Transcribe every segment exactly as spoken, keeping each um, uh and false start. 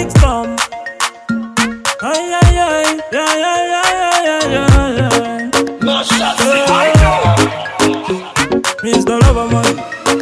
mix come. Aïe aïe aïe, aïe aïe aïe aïe aïe aïe. No shots, I know. mister Loverman.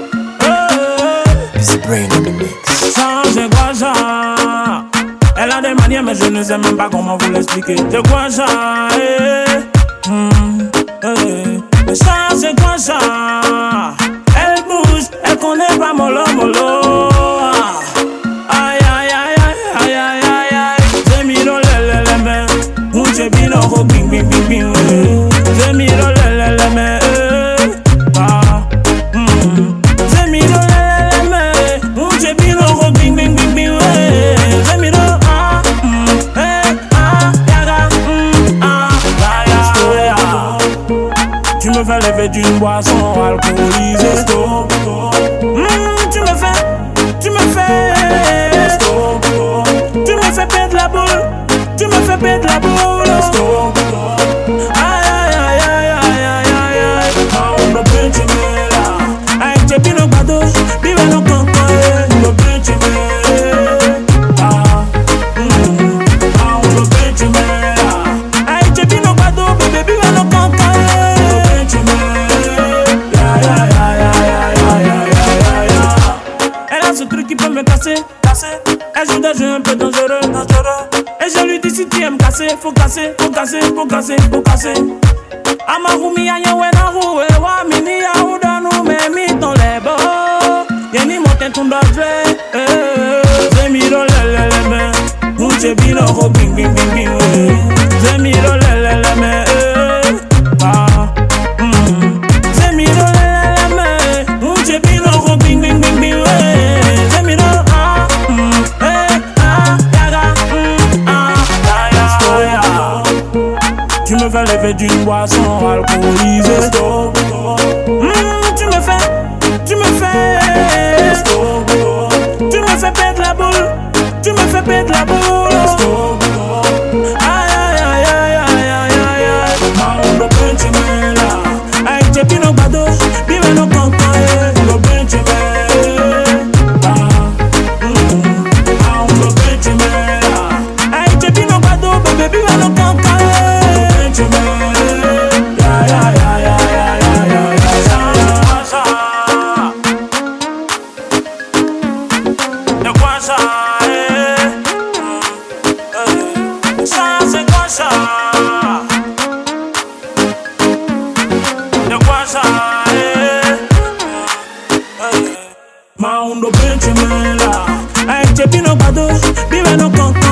This brain on the mix. Change quoi ça? Elle a des manières mais je ne sais même pas comment vous l'expliquer. De quoi ça? Eh, hmm, eh. Change quoi ça? Elle bouge, elle connaît pas mollo mollo. Aïe aïe aïe aïe aïe aïe aïe aïe. J'ai mis dans le le le main. Un chebino go bing bing bing bing. J'ai mis dans le le le main. Ah, hmm. J'ai mis dans le le le main. Un chebino go bing bing bing bing. J'ai mis dans ah, hmm, eh, ah, yaga, hmm, ah, ya ya ya. Tu me fais lever d'une boisson alcoolisée. Stop, stop. Mm, tu me fais, tu me fais. Stop, stop. Tu me fais perdre la boule. Tu me fais perdre la boule. Stop, stop. Aïe aïe aïe aïe aïe aïe aïe aïe. Ah, on me peut tu me là. Aïe, tu es bien au bateau. Vive nos campagnes. On me peut tu me. Ah, mm. Ah, on me peut tu me là. Aïe, tu es bien au bateau. Bébé, vive nos campagnes. Elle a ce truc qui peut me casser, casser. Elle joue des jeux un peu dangereux, dangereux. Et je lui dis si tu aimes casser, faut casser, faut casser, faut casser, faut casser. Amarumi ya yewe na ruwe wa mini ya udanu me mi ton lebo. Yeni moten tunda dre, j'ai mis dans le le le main. Mouche bino go bing bing bing bing. J'ai mis dans le le le main. Ah, hmm. J'ai mis dans le le le main. Mouche bino go bing bing bing bing. J'ai mis dans ah, hmm, eh, ah, yaga, hmm, ah, ya ya ya. Tu me fais lever d'une boisson alcoolisée. Stop, stop. Mm, tu me fais, tu me fais. Stop, stop. Tu me fais perdre la boule. Tu me fais perdre la boule. Stop, stop. Aïe aïe aïe aïe aïe aïe aïe aïe. Ma on peut tu me là. Aïe tu es bien au bateau. Vive nos campagnes. On peut tu me. Ah, mm. Ah on peut tu me là. Aïe tu es bien au bateau. Bébé vive nos campagnes. Ma undo benchi mela, ay chepino bado, vive no con